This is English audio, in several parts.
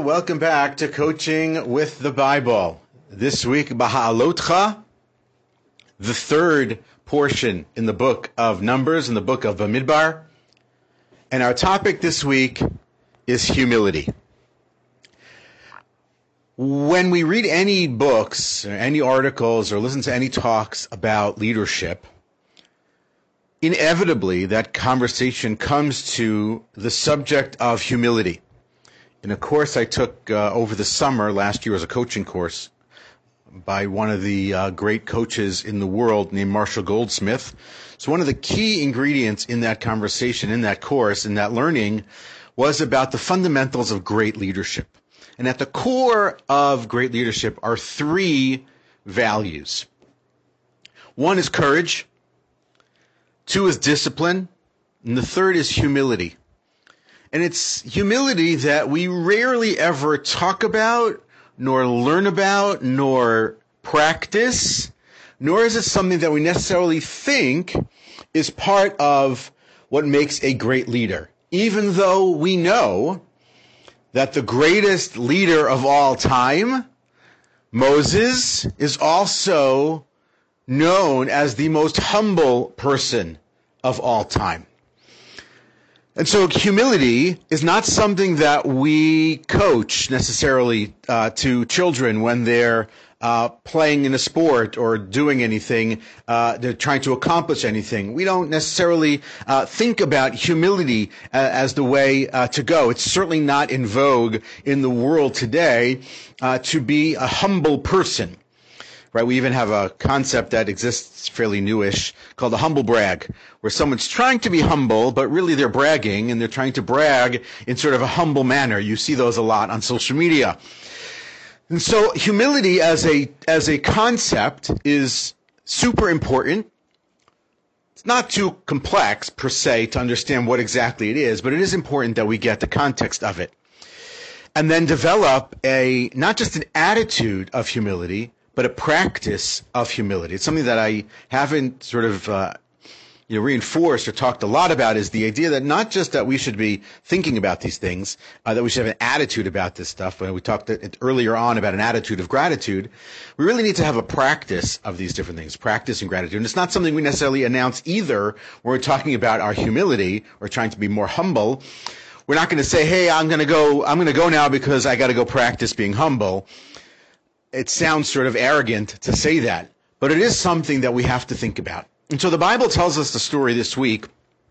welcome back to Coaching with the Bible. This week, Baha'alotcha, the third portion in the book of Numbers, in the book of Bamidbar. And our topic this week is humility. When we read any books, or any articles, or listen to any talks about leadership, inevitably that conversation comes to the subject of humility. In a course I took over the summer last year as a coaching course by one of the great coaches in the world named Marshall Goldsmith. So one of the key ingredients in that conversation, in that course, in that learning, was about the fundamentals of great leadership. And at the core of great leadership are three values. One is courage, two is discipline, and the third is humility. And it's humility that we rarely ever talk about, nor learn about, nor practice, nor is it something that we necessarily think is part of what makes a great leader. Even though we know that the greatest leader of all time, Moses, is also known as the most humble person of all time. And so humility is not something that we coach necessarily to children when they're playing in a sport or doing anything, they're trying to accomplish anything. We don't necessarily think about humility as the way to go. It's certainly not in vogue in the world today to be a humble person. Right, we even have a concept that exists fairly newish called the humble brag, where someone's trying to be humble, but really they're bragging, and they're trying to brag in sort of a humble manner. You see those a lot on social media. And so humility as a concept is super important. It's not too complex per se to understand what exactly it is, but it is important that we get the context of it. And then develop not just an attitude of humility, but a practice of humility. It's something that I haven't sort of reinforced or talked a lot about, is the idea that not just that we should be thinking about these things, that we should have an attitude about this stuff. When we talked earlier on about an attitude of gratitude, we really need to have a practice of these different things, practice and gratitude. And it's not something we necessarily announce either when we're talking about our humility or trying to be more humble. We're not going to say, hey, I'm going to go now because I got to go practice being humble. It sounds sort of arrogant to say that, but it is something that we have to think about. And so the Bible tells us the story this week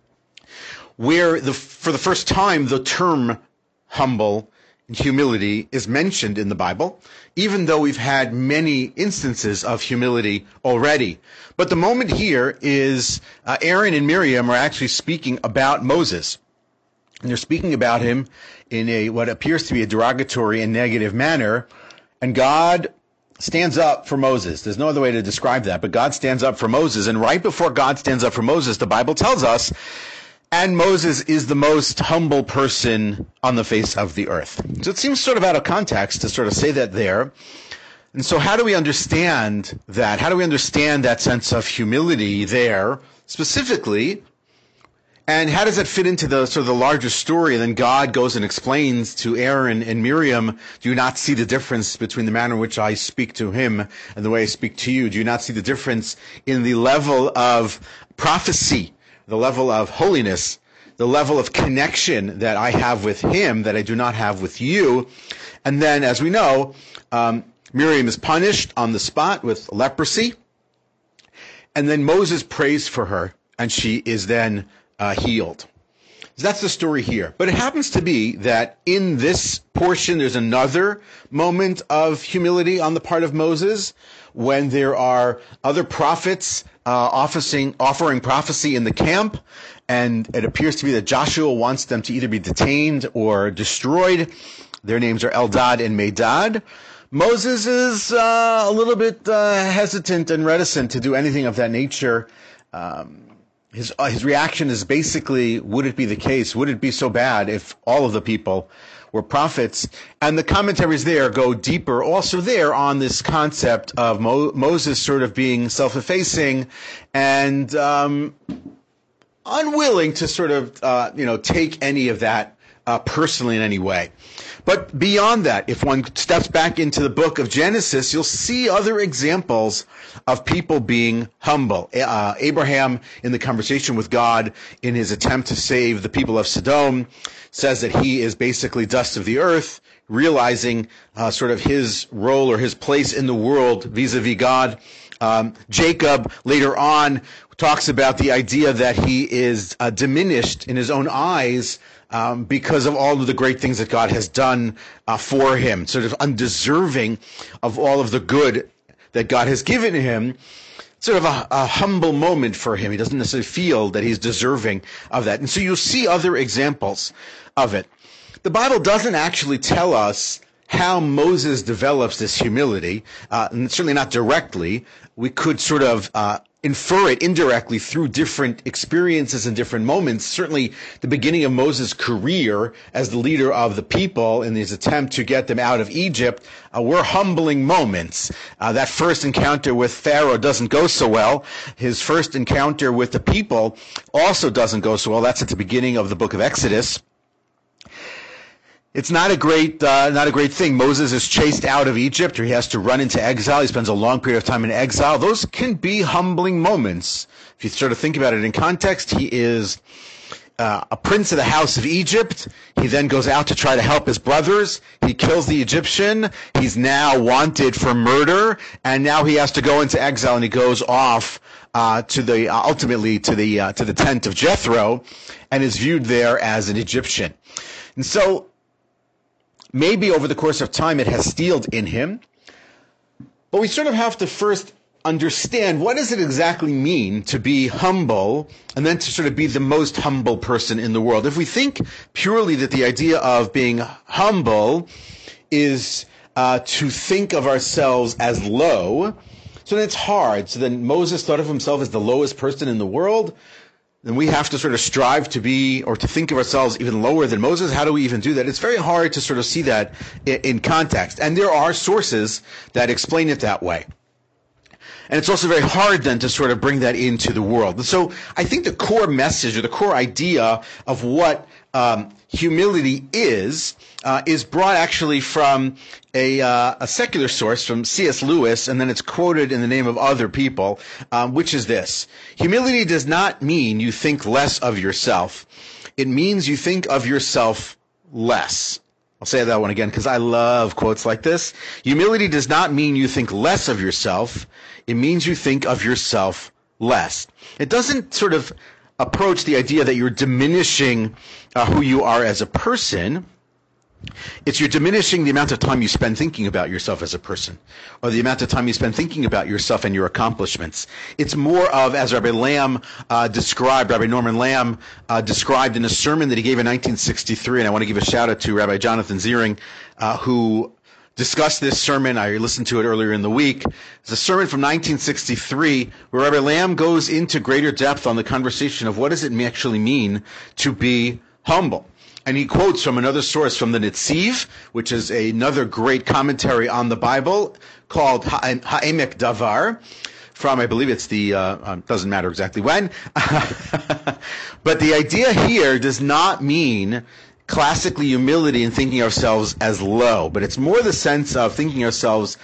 where for the first time the term humble and humility is mentioned in the Bible, even though we've had many instances of humility already. But the moment here is Aaron and Miriam are actually speaking about Moses. And they're speaking about him in what appears to be a derogatory and negative manner. And God stands up for Moses. There's no other way to describe that, but God stands up for Moses. And right before God stands up for Moses, the Bible tells us, and Moses is the most humble person on the face of the earth. So it seems sort of out of context to sort of say that there. And so how do we understand that? How do we understand that sense of humility there specifically? And how does that fit into the sort of the larger story? And then God goes and explains to Aaron and Miriam, do you not see the difference between the manner in which I speak to him and the way I speak to you? Do you not see the difference in the level of prophecy, the level of holiness, the level of connection that I have with him that I do not have with you? And then, as we know, Miriam is punished on the spot with leprosy. And then Moses prays for her, and she is then healed. So that's the story here. But it happens to be that in this portion, there's another moment of humility on the part of Moses when there are other prophets offering prophecy in the camp, and it appears to be that Joshua wants them to either be detained or destroyed. Their names are Eldad and Medad. Moses is a little bit hesitant and reticent to do anything of that nature. His reaction is basically, would it be the case? Would it be so bad if all of the people were prophets? And the commentaries there go deeper also there on this concept of Moses sort of being self-effacing and unwilling to sort of, take any of that personally in any way. But beyond that, if one steps back into the book of Genesis, you'll see other examples of people being humble. Abraham, in the conversation with God in his attempt to save the people of Sodom, says that he is basically dust of the earth, realizing sort of his role or his place in the world vis-a-vis God. Jacob, later on, talks about the idea that he is diminished in his own eyes because of all of the great things that God has done for him, sort of undeserving of all of the good that God has given him. Sort of a humble moment for him. He doesn't necessarily feel that he's deserving of that. And so you'll see other examples of it. The Bible doesn't actually tell us how Moses develops this humility, and certainly not directly. We could sort of infer it indirectly through different experiences and different moments. Certainly the beginning of Moses' career as the leader of the people in his attempt to get them out of Egypt were humbling moments. That first encounter with Pharaoh doesn't go so well. His first encounter with the people also doesn't go so well. That's at the beginning of the book of Exodus. It's not a great thing. Moses is chased out of Egypt, or he has to run into exile. He spends a long period of time in exile. Those can be humbling moments. If you sort of think about it in context, he is a prince of the house of Egypt. He then goes out to try to help his brothers. He kills the Egyptian. He's now wanted for murder, and now he has to go into exile, and he goes off ultimately to the tent of Jethro, and is viewed there as an Egyptian. And so, maybe over the course of time it has steeled in him, but we sort of have to first understand what does it exactly mean to be humble and then to sort of be the most humble person in the world. If we think purely that the idea of being humble is to think of ourselves as low, so then it's hard. So then Moses thought of himself as the lowest person in the world. Then we have to sort of strive to be, or to think of ourselves even lower than Moses. How do we even do that? It's very hard to sort of see that in context. And there are sources that explain it that way. And it's also very hard then to sort of bring that into the world. And so I think the core message or the core idea of what humility is brought actually from a secular source, from C.S. Lewis, and then it's quoted in the name of other people, which is this: humility does not mean you think less of yourself. It means you think of yourself less. I'll say that one again because I love quotes like this. Humility does not mean you think less of yourself. It means you think of yourself less. It doesn't sort of approach the idea that you're diminishing who you are as a person. It's you're diminishing the amount of time you spend thinking about yourself as a person, or the amount of time you spend thinking about yourself and your accomplishments. It's more of, as Rabbi Norman Lamb described in a sermon that he gave in 1963, and I want to give a shout out to Rabbi Jonathan Ziering, who discussed this sermon. I listened to it earlier in the week. It's a sermon from 1963 where Rabbi Lamb goes into greater depth on the conversation of what does it actually mean to be humble. And he quotes from another source, from the Netziv, which is another great commentary on the Bible, called Ha'emek Davar, from, I believe it's the, doesn't matter exactly when. But the idea here does not mean classically humility and thinking ourselves as low, but it's more the sense of thinking ourselves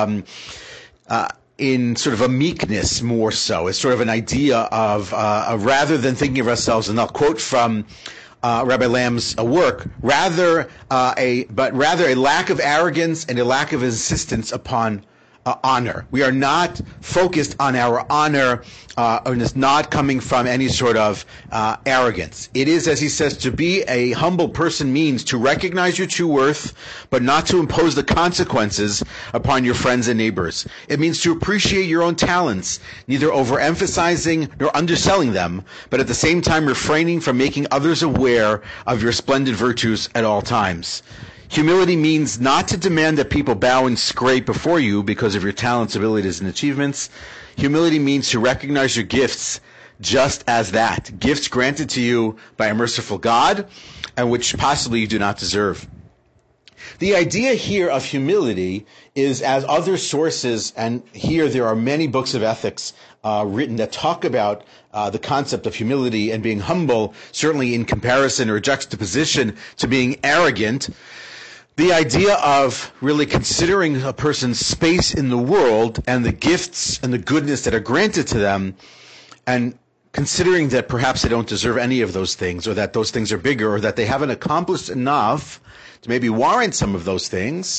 in sort of a meekness more so. It's sort of an idea of, rather than thinking of ourselves, and I'll quote from Rabbi Lamb's work, rather a lack of arrogance and a lack of insistence upon honor. We are not focused on our honor, and it's not coming from any sort of arrogance. It is, as he says, to be a humble person means to recognize your true worth, but not to impose the consequences upon your friends and neighbors. It means to appreciate your own talents, neither overemphasizing nor underselling them, but at the same time refraining from making others aware of your splendid virtues at all times. Humility means not to demand that people bow and scrape before you because of your talents, abilities, and achievements. Humility means to recognize your gifts just as that, gifts granted to you by a merciful God, and which possibly you do not deserve. The idea here of humility is, as other sources, and here there are many books of ethics written that talk about the concept of humility and being humble, certainly in comparison or juxtaposition to being arrogant. The idea of really considering a person's space in the world and the gifts and the goodness that are granted to them, and considering that perhaps they don't deserve any of those things, or that those things are bigger, or that they haven't accomplished enough to maybe warrant some of those things,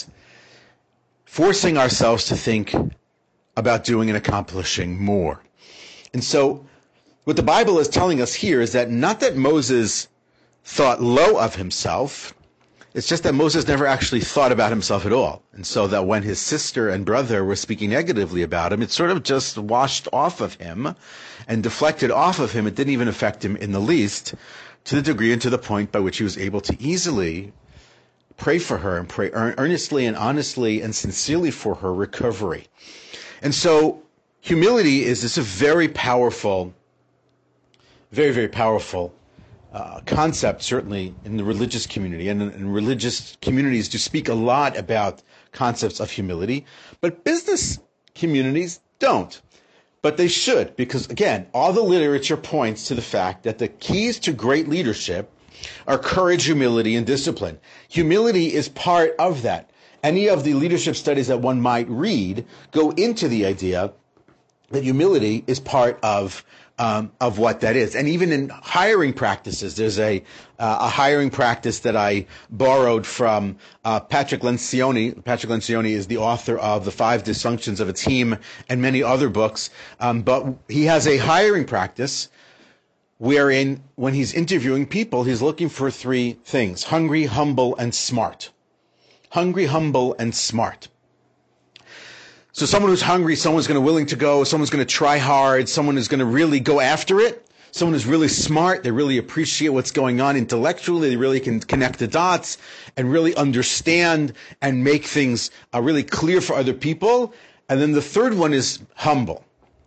forcing ourselves to think about doing and accomplishing more. And so what the Bible is telling us here is that not that Moses thought low of himself, it's just that Moses never actually thought about himself at all. And so that when his sister and brother were speaking negatively about him, it sort of just washed off of him and deflected off of him. It didn't even affect him in the least, to the degree and to the point by which he was able to easily pray for her and pray earnestly and honestly and sincerely for her recovery. And so humility is this a very powerful, very, very powerful concept, certainly in the religious community. And religious communities do speak a lot about concepts of humility, but business communities don't. But they should, because again, all the literature points to the fact that the keys to great leadership are courage, humility, and discipline. Humility is part of that. Any of the leadership studies that one might read go into the idea that humility is part of what that is. And even in hiring practices, there's a hiring practice that I borrowed from Patrick Lencioni. Patrick Lencioni is the author of The 5 Dysfunctions of a Team and many other books. But he has a hiring practice wherein when he's interviewing people, he's looking for 3 things: hungry, humble, and smart. Hungry, humble, and smart. So someone who's hungry, someone's willing to go, someone's going to try hard, someone is going to really go after it, someone who's really smart, they really appreciate what's going on intellectually, they really can connect the dots and really understand and make things really clear for other people. And then the third one is humble.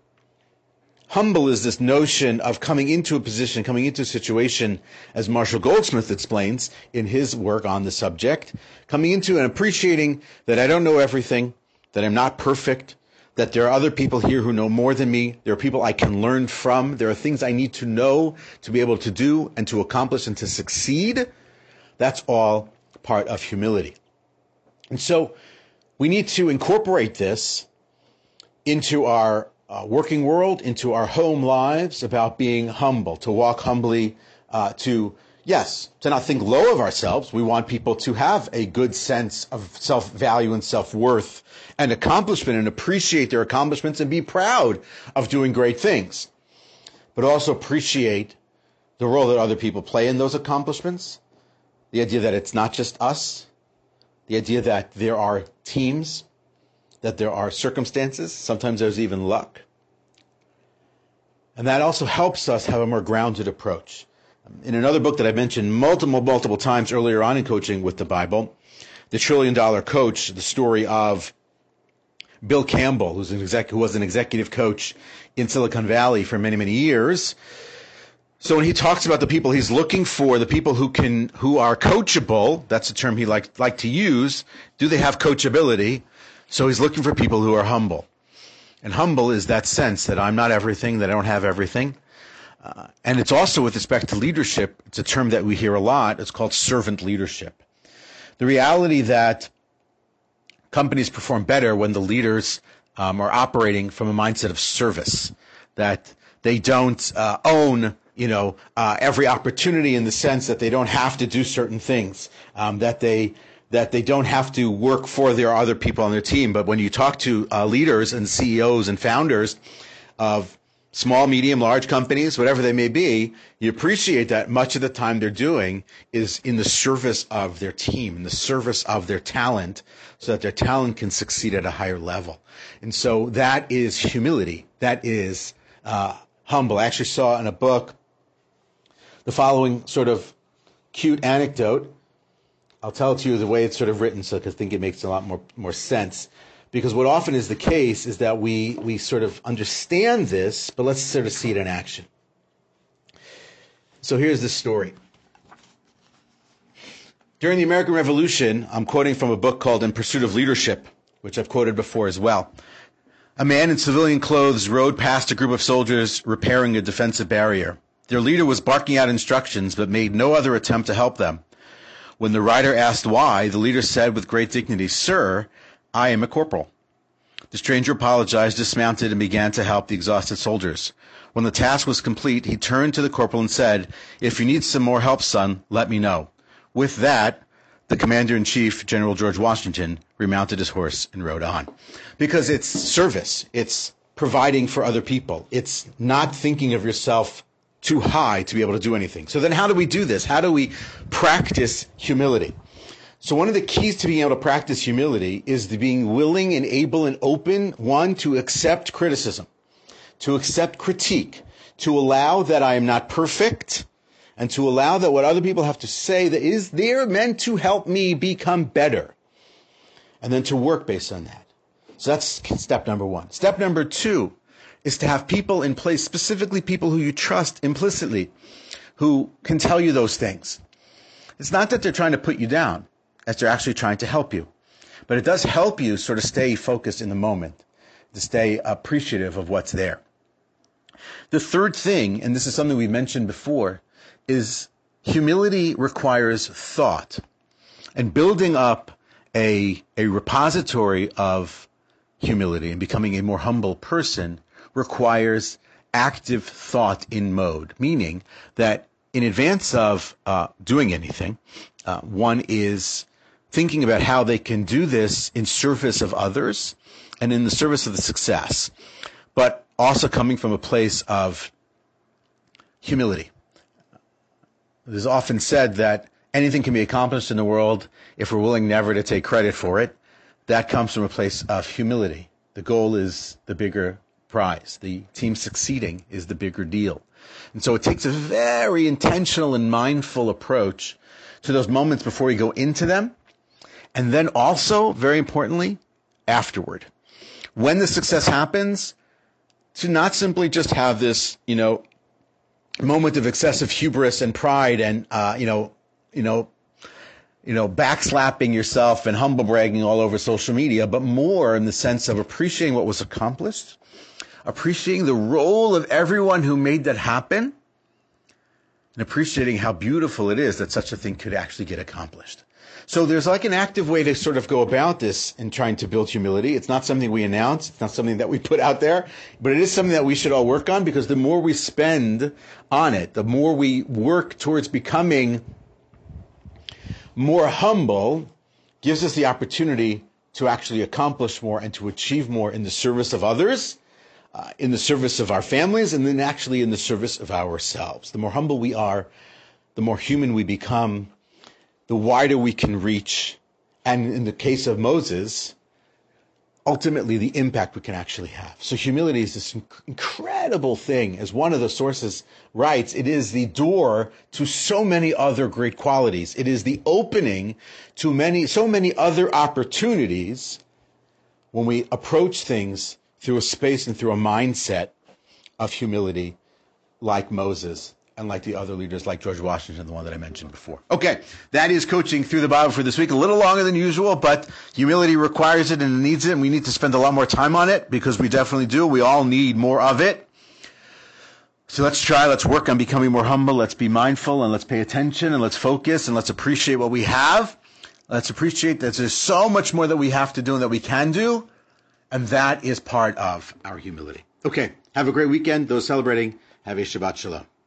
Humble is this notion of coming into a position, coming into a situation, as Marshall Goldsmith explains in his work on the subject, coming into and appreciating that I don't know everything, that I'm not perfect, that there are other people here who know more than me, there are people I can learn from, there are things I need to know to be able to do and to accomplish and to succeed. That's all part of humility. And so we need to incorporate this into our working world, into our home lives, about being humble, to walk humbly, to not think low of ourselves. We want people to have a good sense of self-value and self-worth and accomplishment, and appreciate their accomplishments and be proud of doing great things. But also appreciate the role that other people play in those accomplishments, the idea that it's not just us, the idea that there are teams, that there are circumstances, sometimes there's even luck. And that also helps us have a more grounded approach. In another book that I mentioned multiple times earlier on in Coaching with the Bible, The $1 Trillion Coach, the story of Bill Campbell, who was an executive coach in Silicon Valley for many, many years. So when he talks about the people he's looking for, the people who are coachable, that's a term he liked to use. Do they have coachability? So he's looking for people who are humble. And humble is that sense that I'm not everything, that I don't have everything. And it's also with respect to leadership, it's a term that we hear a lot. It's called servant leadership. The reality that companies perform better when the leaders are operating from a mindset of service, that they don't own every opportunity in the sense that they don't have to do certain things, that they don't have to work for their other people on their team. But when you talk to leaders and CEOs and founders of small, medium, large companies, whatever they may be, you appreciate that much of the time they're doing is in the service of their team, in the service of their talent, so that their talent can succeed at a higher level. And so that is humility. That is humble. I actually saw in a book the following sort of cute anecdote. I'll tell it to you the way it's sort of written, so I think it makes a lot more sense. Because what often is the case is that we sort of understand this, but let's sort of see it in action. So here's the story. During the American Revolution, I'm quoting from a book called In Pursuit of Leadership, which I've quoted before as well. A man in civilian clothes rode past a group of soldiers repairing a defensive barrier. Their leader was barking out instructions, but made no other attempt to help them. When the rider asked why, the leader said with great dignity, "Sir, I am a corporal." The stranger apologized, dismounted, and began to help the exhausted soldiers. When the task was complete, he turned to the corporal and said, "If you need some more help, son, let me know." With that, the commander-in-chief, General George Washington, remounted his horse and rode on. Because it's service. It's providing for other people. It's not thinking of yourself too high to be able to do anything. So then how do we do this? How do we practice humility? So one of the keys to being able to practice humility is the being willing and able and open, one, to accept criticism, to accept critique, to allow that I am not perfect, and to allow that what other people have to say that is they're meant to help me become better, and then to work based on that. So that's step number one. Step number two is to have people in place, specifically people who you trust implicitly, who can tell you those things. It's not that they're trying to put you down, as they're actually trying to help you. But it does help you sort of stay focused in the moment, to stay appreciative of what's there. The third thing, and this is something we've mentioned before, is humility requires thought. And building up a repository of humility and becoming a more humble person requires active thought in mode, meaning that in advance of doing anything, one is thinking about how they can do this in service of others and in the service of the success, but also coming from a place of humility. It is often said that anything can be accomplished in the world if we're willing never to take credit for it. That comes from a place of humility. The goal is the bigger prize. The team succeeding is the bigger deal. And so it takes a very intentional and mindful approach to those moments before we go into them, and then also, very importantly, afterward. When the success happens, to not simply just have this, moment of excessive hubris and pride and, backslapping yourself and humble bragging all over social media, but more in the sense of appreciating what was accomplished, appreciating the role of everyone who made that happen, and appreciating how beautiful it is that such a thing could actually get accomplished. So there's like an active way to sort of go about this in trying to build humility. It's not something we announce. It's not something that we put out there, but it is something that we should all work on, because the more we spend on it, the more we work towards becoming more humble, gives us the opportunity to actually accomplish more and to achieve more in the service of others, in the service of our families, and then actually in the service of ourselves. The more humble we are, the more human we become, the wider we can reach, and in the case of Moses, ultimately the impact we can actually have. So humility is this incredible thing. As one of the sources writes, it is the door to so many other great qualities. It is the opening to so many other opportunities when we approach things through a space and through a mindset of humility, like Moses and like the other leaders like George Washington, the one that I mentioned before. Okay, that is Coaching Through the Bible for this week. A little longer than usual, but humility requires it and it needs it, and we need to spend a lot more time on it, because we definitely do. We all need more of it. So let's work on becoming more humble. Let's be mindful, and let's pay attention, and let's focus, and let's appreciate what we have. Let's appreciate that there's so much more that we have to do and that we can do, and that is part of our humility. Okay, have a great weekend. Those celebrating, have a Shabbat Shalom.